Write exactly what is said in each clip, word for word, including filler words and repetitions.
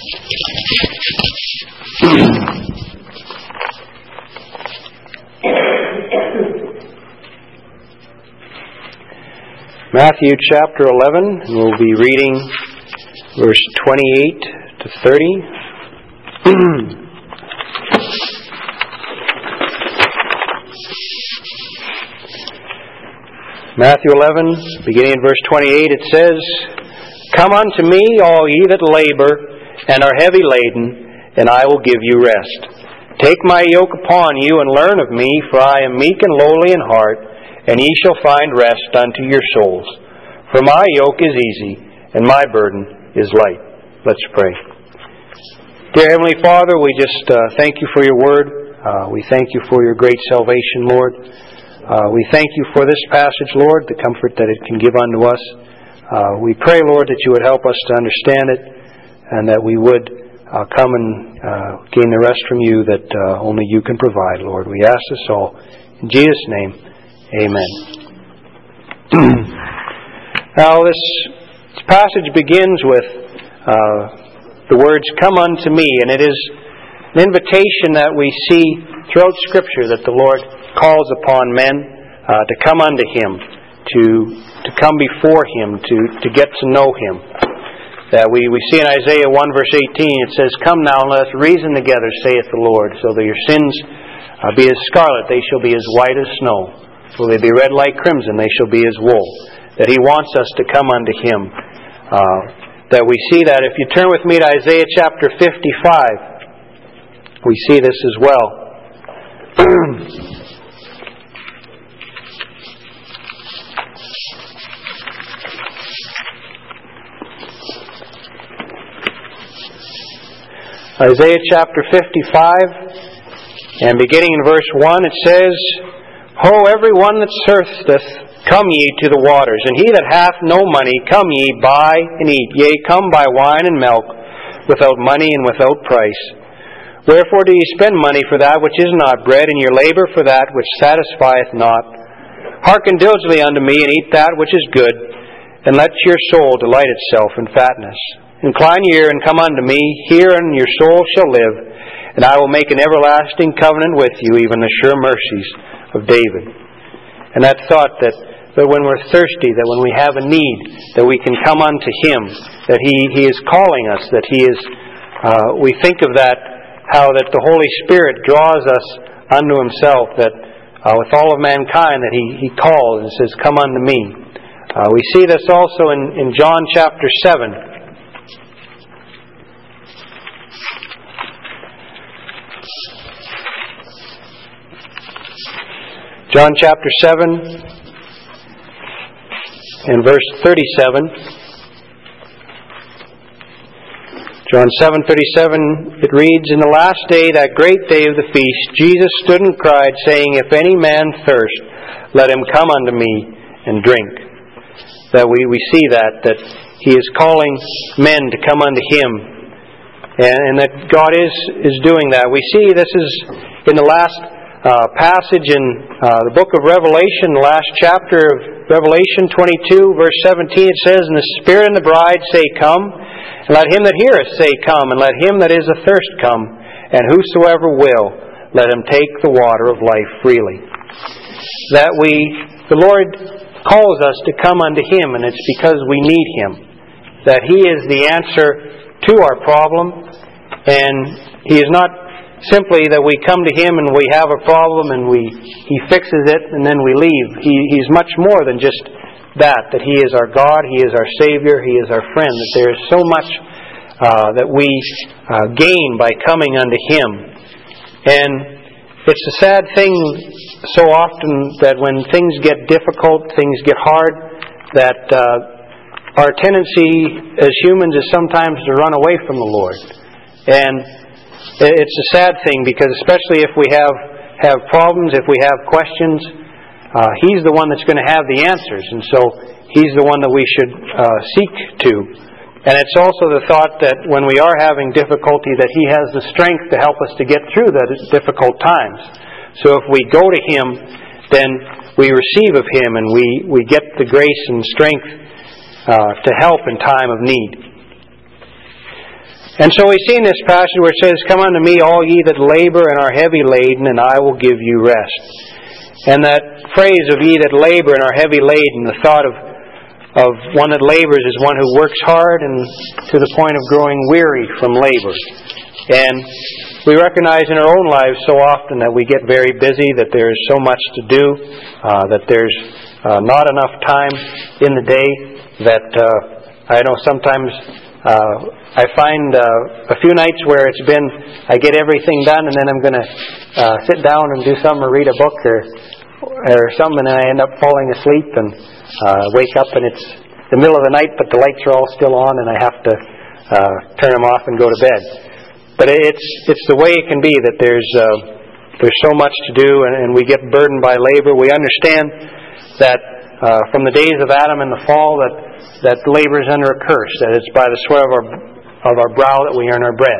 Matthew chapter eleven, and we'll be reading verse twenty-eight to thirty. Matthew eleven, beginning in verse twenty-eight, it says, "Come unto me, all ye that labor and are heavy laden, and I will give you rest. Take my yoke upon you, and learn of me, for I am meek and lowly in heart, and ye shall find rest unto your souls. For my yoke is easy, and my burden is light." Let's pray. Dear Heavenly Father, we just uh, thank you for your word. Uh, we thank you for your great salvation, Lord. Uh, we thank you for this passage, Lord, the comfort that it can give unto us. Uh, we pray, Lord, that you would help us to understand it, and that we would uh, come and uh, gain the rest from you that uh, only you can provide, Lord. We ask this all in Jesus' name. Amen. Now, this, this passage begins with uh, the words, "Come unto me," and it is an invitation that we see throughout Scripture that the Lord calls upon men uh, to come unto Him, to to come before Him, to, to get to know Him. That we, we see in Isaiah one verse eighteen, it says, "Come now, and let us reason together, saith the Lord, so that your sins uh, be as scarlet, they shall be as white as snow. Will they be red like crimson, they shall be as wool." That He wants us to come unto Him. Uh, that we see that. If you turn with me to Isaiah chapter fifty-five, we see this as well. Isaiah chapter fifty-five, and beginning in verse one, it says, "Ho, every one that thirsteth, come ye to the waters, and he that hath no money, come ye, buy and eat. Yea, come buy wine and milk, without money and without price. Wherefore do ye spend money for that which is not bread, and your labor for that which satisfieth not? Hearken diligently unto me, and eat that which is good, and let your soul delight itself in fatness. Incline your ear, and come unto me. Hear, and your soul shall live. And I will make an everlasting covenant with you, even the sure mercies of David." And that thought that, that when we're thirsty, that when we have a need, that we can come unto Him, that He, he is calling us, that He is, uh, we think of that, how that the Holy Spirit draws us unto Himself, that uh, with all of mankind, that He, he calls and says, "Come unto me." Uh, we see this also in, in John chapter seven. John chapter seven and verse thirty-seven. John seven thirty-seven, it reads, "In the last day, that great day of the feast, Jesus stood and cried, saying, If any man thirst, let him come unto me and drink." That we, we see that, that He is calling men to come unto Him, and, and that God is, is doing that. We see this is in the last Uh, passage in uh, the book of Revelation, the last chapter of Revelation twenty-two, verse seventeen, it says, "And the Spirit and the bride say, Come, and let him that heareth say, Come, and let him that is athirst come, and whosoever will, let him take the water of life freely." That we, the Lord calls us to come unto Him, and it's because we need Him. That He is the answer to our problem, and He is not simply that we come to Him and we have a problem and we He fixes it and then we leave. He, he's much more than just that, that He is our God, He is our Savior, He is our friend, that there is so much uh, that we uh, gain by coming unto Him. And it's a sad thing so often that when things get difficult, things get hard, that uh, our tendency as humans is sometimes to run away from the Lord. And it's a sad thing, because especially if we have, have problems, if we have questions, uh, He's the one that's going to have the answers. And so He's the one that we should uh, seek to. And it's also the thought that when we are having difficulty, that He has the strength to help us to get through the difficult times. So if we go to Him, then we receive of Him, and we, we get the grace and strength uh, to help in time of need. And so we see in this passage where it says, "Come unto me, all ye that labor and are heavy laden, and I will give you rest." And that phrase of "ye that labor and are heavy laden," the thought of, of one that labors is one who works hard and to the point of growing weary from labor. And we recognize in our own lives so often that we get very busy, that there is so much to do, uh, that there's uh, not enough time in the day, that uh, I know sometimes uh, I find uh, a few nights where it's been, I get everything done and then I'm going to uh, sit down and do something or read a book or or something, and I end up falling asleep and uh, wake up and it's the middle of the night but the lights are all still on and I have to uh, turn them off and go to bed. But it's it's the way it can be, that there's uh, there's so much to do and, and we get burdened by labor. We understand that uh, from the days of Adam and the fall that that labor is under a curse, that it's by the sweat of our of our brow that we earn our bread,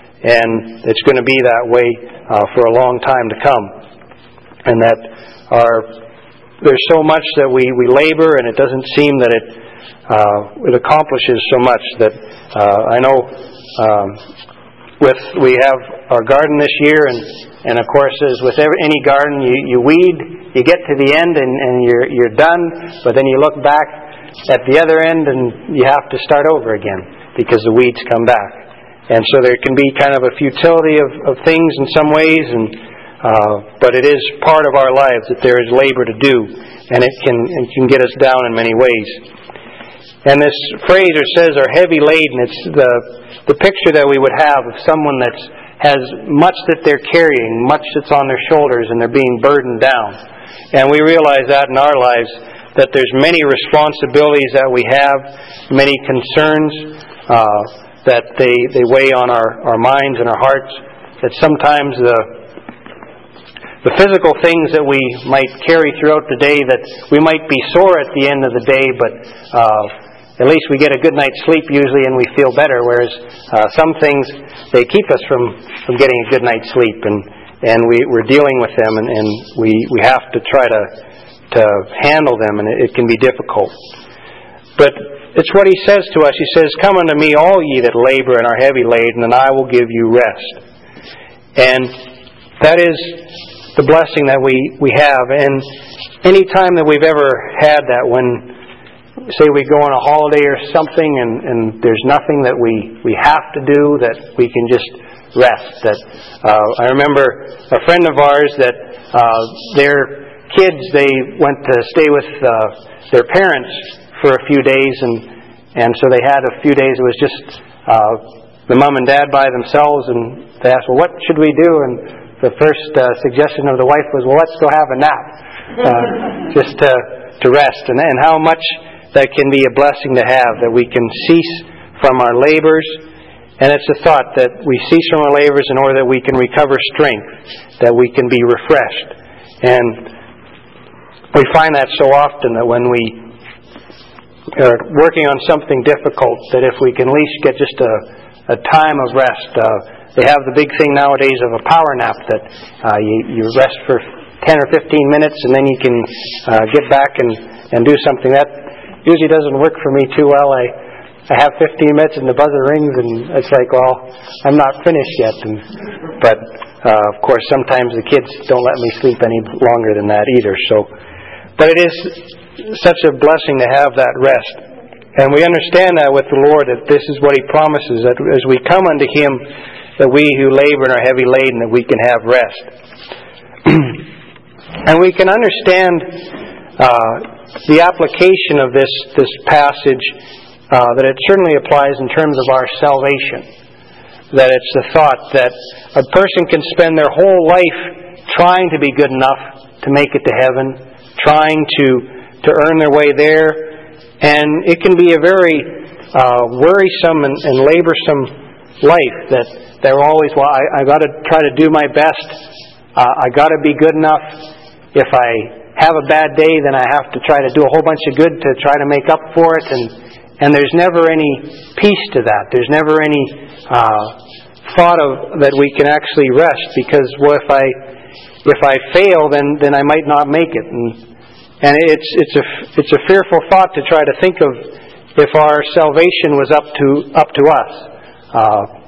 and it's going to be that way uh, for a long time to come, and that our there's so much that we, we labor, and it doesn't seem that it uh, it accomplishes so much. That uh, I know um, with we have our garden this year, and and of course, as with every, any garden, you, you weed, you get to the end, and, and you're you're done, but then you look back at the other end and you have to start over again because the weeds come back. And so there can be kind of a futility of, of things in some ways, and uh, but it is part of our lives that there is labor to do, and it can it can get us down in many ways. And this phrase or says are heavy laden. It's the the picture that we would have of someone that has much that they're carrying, much that's on their shoulders, and they're being burdened down. And we realize that in our lives, that there's many responsibilities that we have, many concerns uh, that they, they weigh on our, our minds and our hearts, that sometimes the the physical things that we might carry throughout the day, that we might be sore at the end of the day, but uh, at least we get a good night's sleep usually and we feel better, whereas uh, some things, they keep us from, from getting a good night's sleep, and, and we, we're dealing with them, and, and we, we have to try to to handle them, and it can be difficult. But it's what He says to us. He says, "Come unto me, all ye that labor and are heavy laden, and I will give you rest." And that is the blessing that we, we have. And any time that we've ever had that, when, say, we go on a holiday or something, and, and there's nothing that we, we have to do, that we can just rest. That uh, I remember a friend of ours that uh, their kids, they went to stay with uh, their parents for a few days, and and so they had a few days. It was just uh, the mom and dad by themselves, and they asked, "Well, what should we do?" And the first uh, suggestion of the wife was, "Well, let's go have a nap, uh, just to to rest." And and how much that can be a blessing to have, that we can cease from our labors, and it's a thought that we cease from our labors in order that we can recover strength, that we can be refreshed. And we find that so often, that when we are working on something difficult, that if we can at least get just a, a time of rest. Uh, they have the big thing nowadays of a power nap, that uh, you, you rest for ten or fifteen minutes and then you can uh, get back and, and do something. That usually doesn't work for me too well. I, I have fifteen minutes and the buzzer rings and it's like, well, I'm not finished yet. And, but uh, of course sometimes the kids don't let me sleep any longer than that either. So. But it is such a blessing to have that rest. And we understand that with the Lord, that this is what He promises, that as we come unto Him, that we who labor and are heavy laden, that we can have rest. And we can understand uh, the application of this, this passage, uh, that it certainly applies in terms of our salvation. That it's the thought that a person can spend their whole life trying to be good enough to make it to heaven, trying to, to earn their way there, and it can be a very uh, worrisome and, and laborsome life, that they're always, well, I, I got to try to do my best, uh, I got to be good enough. If I have a bad day, then I have to try to do a whole bunch of good to try to make up for it, and and there's never any peace to that. There's never any uh, thought of that we can actually rest, because well, if I if I fail, then then I might not make it. And And it's it's a it's a fearful thought to try to think of if our salvation was up to up to us. Uh,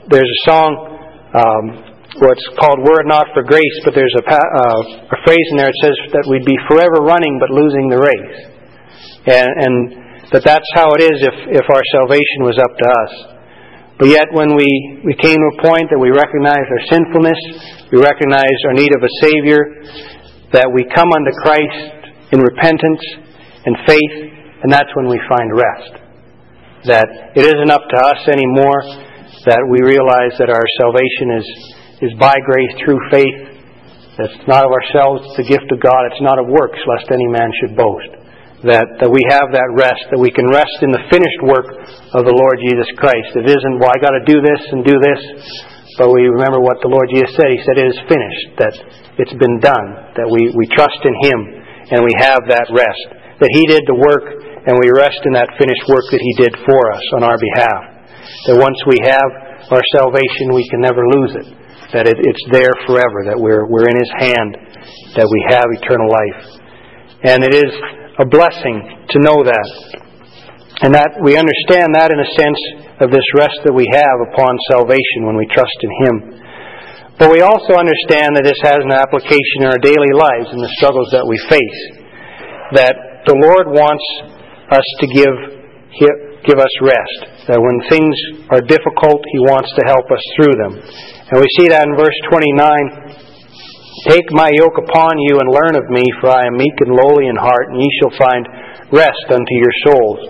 there's a song, um, what's called Were It Not for Grace, but there's a, uh, a phrase in there that says that we'd be forever running but losing the race. And, and that that's how it is if, if our salvation was up to us. But yet when we, we came to a point that we recognized our sinfulness, we recognized our need of a Savior, that we come unto Christ in repentance and faith, and that's when we find rest. That it isn't up to us anymore, that we realize that our salvation is, is by grace through faith, that it's not of ourselves, it's the gift of God, it's not of works, lest any man should boast. That, that we have that rest, that we can rest in the finished work of the Lord Jesus Christ. It isn't, well, I got to do this and do this, but we remember what the Lord Jesus said. He said it is finished, that it's been done, that we, we trust in Him, and we have that rest. That He did the work, and we rest in that finished work that He did for us on our behalf. That once we have our salvation, we can never lose it. That it, it's there forever, that we're, we're in His hand, that we have eternal life. And it is a blessing to know that. And that we understand that in a sense of this rest that we have upon salvation when we trust in Him. But we also understand that this has an application in our daily lives and the struggles that we face. That the Lord wants us to give, give us rest. That when things are difficult, He wants to help us through them. And we see that in verse twenty-nine. Take my yoke upon you and learn of me, for I am meek and lowly in heart, and ye shall find rest unto your souls.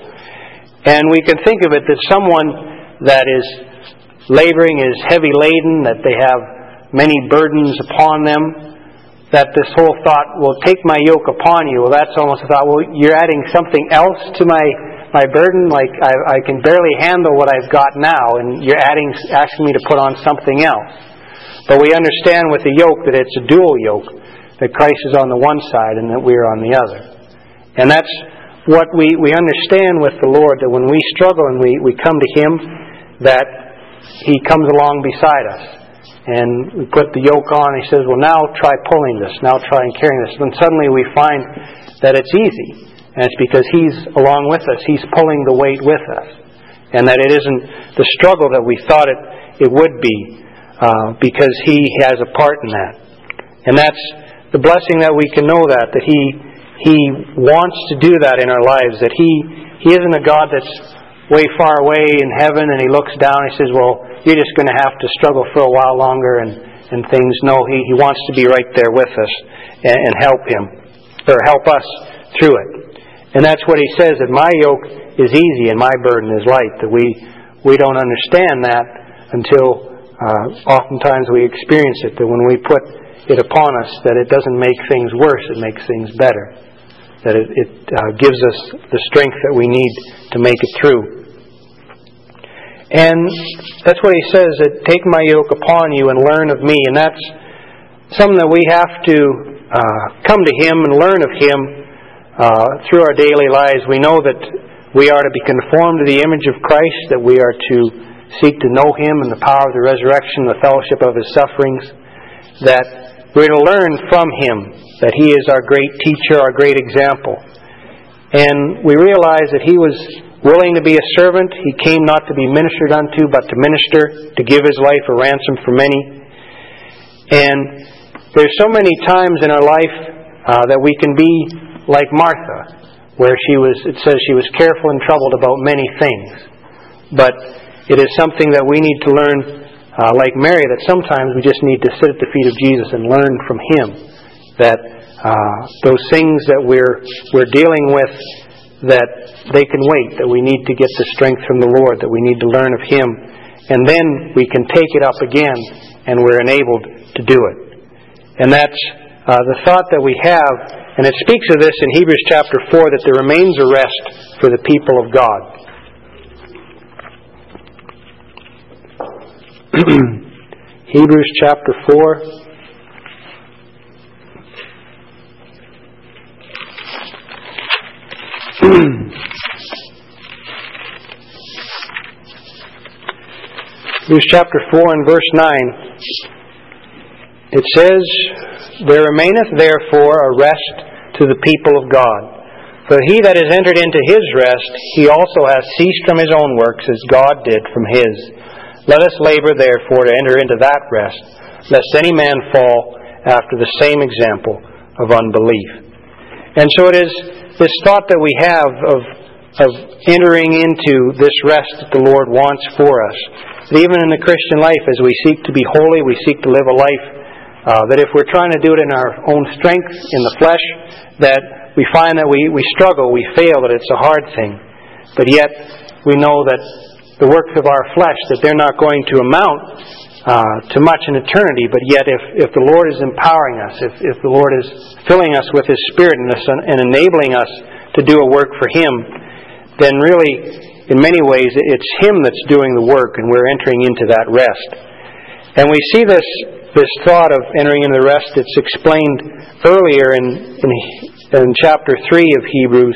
And we can think of it that someone that is laboring, is heavy laden, that they have many burdens upon them, that this whole thought, well, take my yoke upon you. Well, that's almost a thought, well, you're adding something else to my my burden, like I, I can barely handle what I've got now, and you're adding, asking me to put on something else. But we understand with the yoke that it's a dual yoke, that Christ is on the one side and that we are on the other. And that's what we, we understand with the Lord, that when we struggle and we, we come to Him, that He comes along beside us. And we put the yoke on, and He says, well, now try pulling this, now try and carrying this. And suddenly we find that it's easy. And it's because He's along with us. He's pulling the weight with us. And that it isn't the struggle that we thought it, it would be, uh, because He has a part in that. And that's the blessing that we can know that, that He He wants to do that in our lives. That He, he isn't a God that's way far away in heaven and He looks down and He says, well, you're just going to have to struggle for a while longer and, and things. No, He, he wants to be right there with us and, and help Him, or help us through it. And that's what He says, that my yoke is easy and my burden is light. That we, we don't understand that until uh, oftentimes we experience it. That when we put it upon us, that it doesn't make things worse, it makes things better. That it, it uh, gives us the strength that we need to make it through. And that's what He says, that take my yoke upon you and learn of me. And that's something that we have to uh, come to Him and learn of Him uh, through our daily lives. We know that we are to be conformed to the image of Christ, that we are to seek to know Him and the power of the resurrection, the fellowship of His sufferings, that we're to learn from Him, that He is our great teacher, our great example. And we realize that He was willing to be a servant. He came not to be ministered unto, but to minister, to give His life a ransom for many. And there's so many times in our life uh, that we can be like Martha, where she was, it says she was careful and troubled about many things. But it is something that we need to learn, uh, like Mary, that sometimes we just need to sit at the feet of Jesus and learn from Him. That uh, those things that we're we're dealing with, that they can wait, that we need to get the strength from the Lord, that we need to learn of Him, and then we can take it up again and we're enabled to do it. And that's uh, the thought that we have, and it speaks of this in Hebrews chapter four, that there remains a rest for the people of God. Hebrews chapter four. Hebrews chapter four and verse nine. It says, there remaineth therefore a rest to the people of God. For he that is entered into His rest, he also hath ceased from his own works, as God did from His. Let us labor, therefore, to enter into that rest, lest any man fall after the same example of unbelief. And so it is this thought that we have of, of entering into this rest that the Lord wants for us. That even in the Christian life, as we seek to be holy, we seek to live a life uh, that if we're trying to do it in our own strength, in the flesh, that we find that we, we struggle, we fail, that it's a hard thing. But yet, we know that the works of our flesh, that they're not going to amount uh, to much in eternity. But yet, if, if the Lord is empowering us, if, if the Lord is filling us with His Spirit and, us, and enabling us to do a work for Him, then really, in many ways, it's Him that's doing the work, and we're entering into that rest. And we see this this thought of entering into the rest. It's explained earlier in in, in chapter three of Hebrews.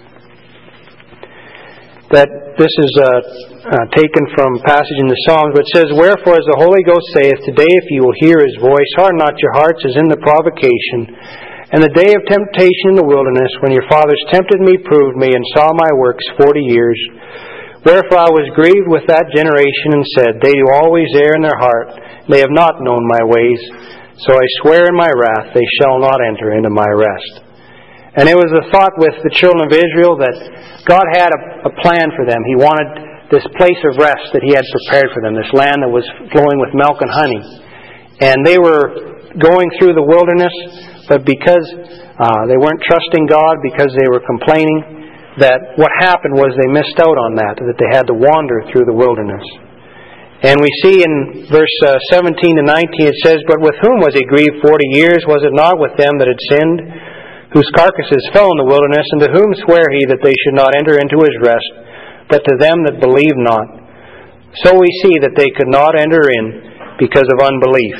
That this is uh, uh, taken from a passage in the Psalms, but it says, "Wherefore, as the Holy Ghost saith, today if you will hear His voice, harden not your hearts as in the provocation, and the day of temptation in the wilderness, when your fathers tempted me, proved me, and saw my works forty years. Wherefore I was grieved with that generation, and said, They do always err in their heart, they have not known my ways. So I swear in my wrath, they shall not enter into my rest." And it was a thought with the children of Israel that God had a, a plan for them. He wanted this place of rest that He had prepared for them, this land that was flowing with milk and honey. And they were going through the wilderness, but because uh, they weren't trusting God, because they were complaining, that what happened was they missed out on that, that they had to wander through the wilderness. And we see in verse uh, seventeen to nineteen, it says, "But with whom was He grieved forty years? Was it not with them that had sinned, whose carcasses fell in the wilderness? And to whom sware He that they should not enter into His rest, but to them that believe not? So we see that they could not enter in because of unbelief."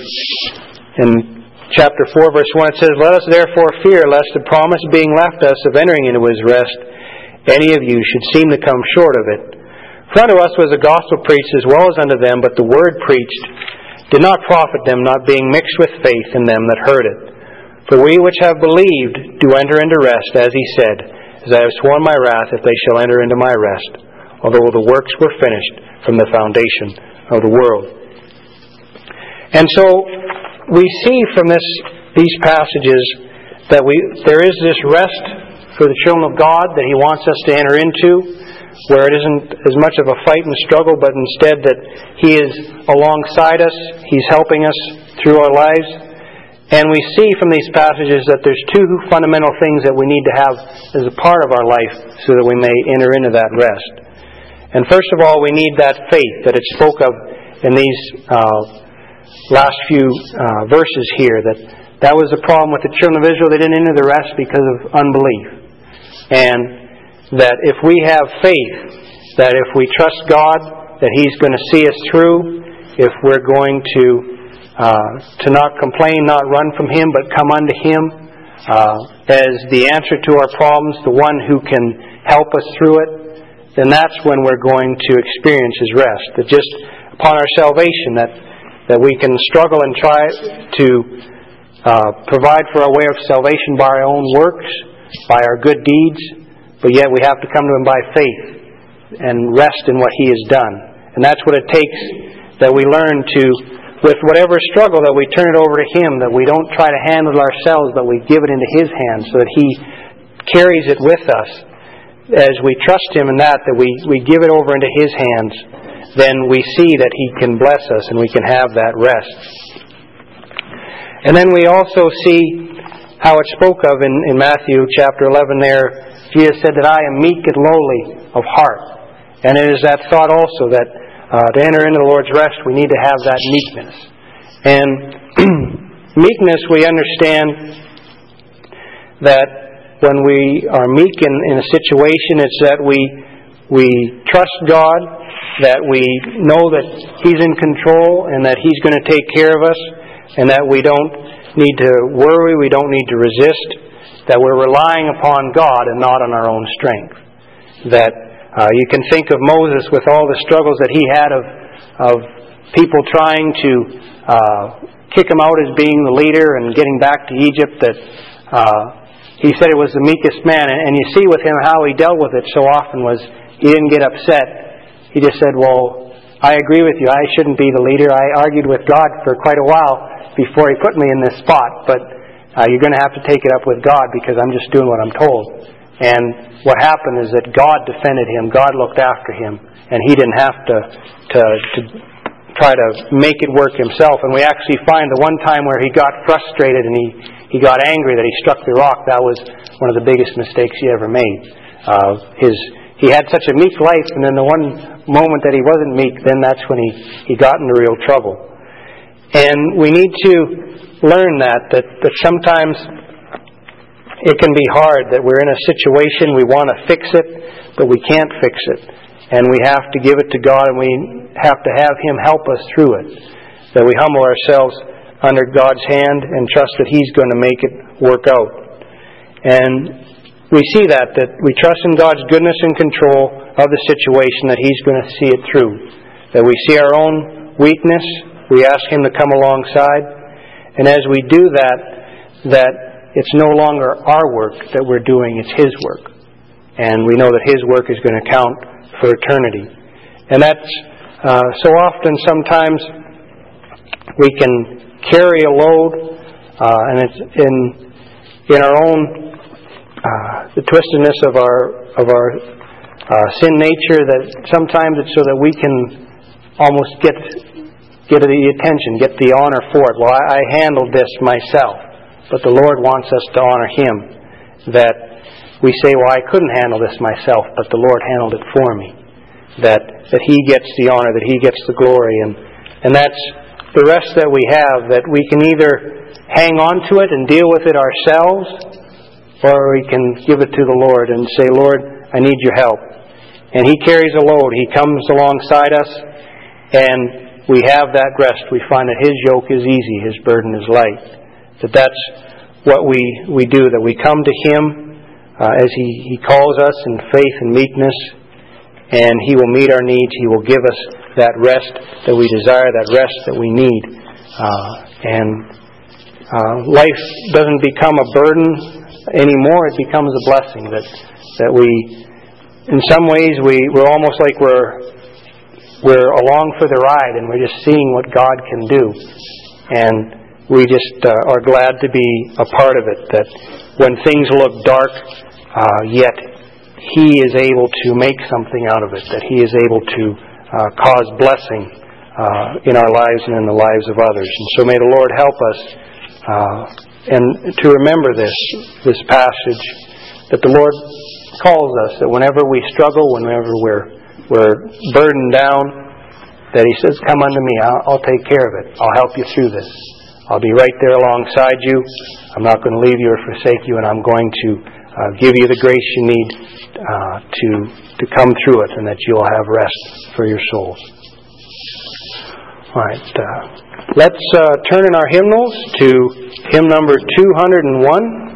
In chapter four, verse one, it says, "Let us therefore fear, lest the promise being left us of entering into His rest, any of you should seem to come short of it. For unto us was the gospel preached as well as unto them, but the word preached did not profit them, not being mixed with faith in them that heard it. For we which have believed do enter into rest, as He said, As I have sworn my wrath, if they shall enter into my rest, although the works were finished from the foundation of the world." And so we see from this these passages that we there is this rest for the children of God that He wants us to enter into, where it isn't as much of a fight and struggle, but instead that He is alongside us, He's helping us through our lives. And we see from these passages that there's two fundamental things that we need to have as a part of our life so that we may enter into that rest. And first of all, we need that faith that it spoke of in these uh, last few uh, verses here, that that was the problem with the children of Israel. They didn't enter the rest because of unbelief. And that if we have faith, that if we trust God, that He's going to see us through, if we're going to uh, to not complain, not run from Him, but come unto Him uh, as the answer to our problems, the one who can help us through it, then that's when we're going to experience His rest. That just upon our salvation, that that we can struggle and try to uh, provide for our way of salvation by our own works, by our good deeds, but yet we have to come to Him by faith and rest in what He has done. And that's what it takes, that we learn to, with whatever struggle, that we turn it over to Him, that we don't try to handle it ourselves, but we give it into His hands so that He carries it with us. As we trust Him in that, that we, we give it over into His hands, then we see that He can bless us and we can have that rest. And then we also see how it spoke of in, in Matthew chapter eleven there. Jesus said that I am meek and lowly of heart. And it is that thought also that uh, to enter into the Lord's rest, we need to have that meekness. And meekness, we understand that when we are meek in, in a situation, it's that we we trust God, that we know that He's in control and that He's going to take care of us, and that we don't need to worry, we don't need to resist, that we're relying upon God and not on our own strength. That uh, you can think of Moses with all the struggles that he had of of people trying to uh, kick him out as being the leader and getting back to Egypt, that uh, he said it was the meekest man. And, and you see with him how he dealt with it so often was he didn't get upset. He just said, well, I agree with you. I shouldn't be the leader. I argued with God for quite a while before He put me in this spot. But uh, you're going to have to take it up with God because I'm just doing what I'm told. And what happened is that God defended him. God looked after him. And he didn't have to, to, to try to make it work himself. And we actually find the one time where he got frustrated and he, he got angry that he struck the rock, that was one of the biggest mistakes he ever made. Uh, his He had such a meek life, and then the one moment that he wasn't meek, then that's when he, he got into real trouble. And we need to learn that, that, that sometimes it can be hard, that we're in a situation, we want to fix it, but we can't fix it. And we have to give it to God, and we have to have Him help us through it. That we humble ourselves under God's hand and trust that He's going to make it work out. And we see that, that we trust in God's goodness and control of the situation, that He's going to see it through. That we see our own weakness, we ask Him to come alongside. And as we do that, that it's no longer our work that we're doing, it's His work. And we know that His work is going to count for eternity. And that's uh, so often sometimes we can carry a load, uh, and it's in in our own Uh, the twistedness of our of our uh, sin nature, that sometimes it's so that we can almost get get the attention, get the honor for it. Well, I, I handled this myself, but the Lord wants us to honor Him. That we say, well, I couldn't handle this myself, but the Lord handled it for me. That that He gets the honor, that He gets the glory, and and that's the rest that we have. That we can either hang on to it and deal with it ourselves, or we can give it to the Lord and say, Lord, I need your help. And He carries a load. He comes alongside us, and we have that rest. We find that His yoke is easy, His burden is light. That that's what we, we do, that we come to Him uh, as he, he calls us in faith and meekness, and He will meet our needs. He will give us that rest that we desire, that rest that we need. Uh, and uh, life doesn't become a burden anymore. It becomes a blessing, that that we, in some ways, we, we're almost like we're we're along for the ride, and we're just seeing what God can do, and we just uh, are glad to be a part of it. That when things look dark, uh, yet He is able to make something out of it. That He is able to uh, cause blessing uh, in our lives and in the lives of others. And so may the Lord help us. Uh, And to remember this, this passage, that the Lord calls us, that whenever we struggle, whenever we're we're burdened down, that He says, come unto me, I'll, I'll take care of it. I'll help you through this. I'll be right there alongside you. I'm not going to leave you or forsake you, and I'm going to uh, give you the grace you need uh, to, to come through it, and that you'll have rest for your souls. All right. Uh, let's uh, turn in our hymnals to hymn number two hundred and one.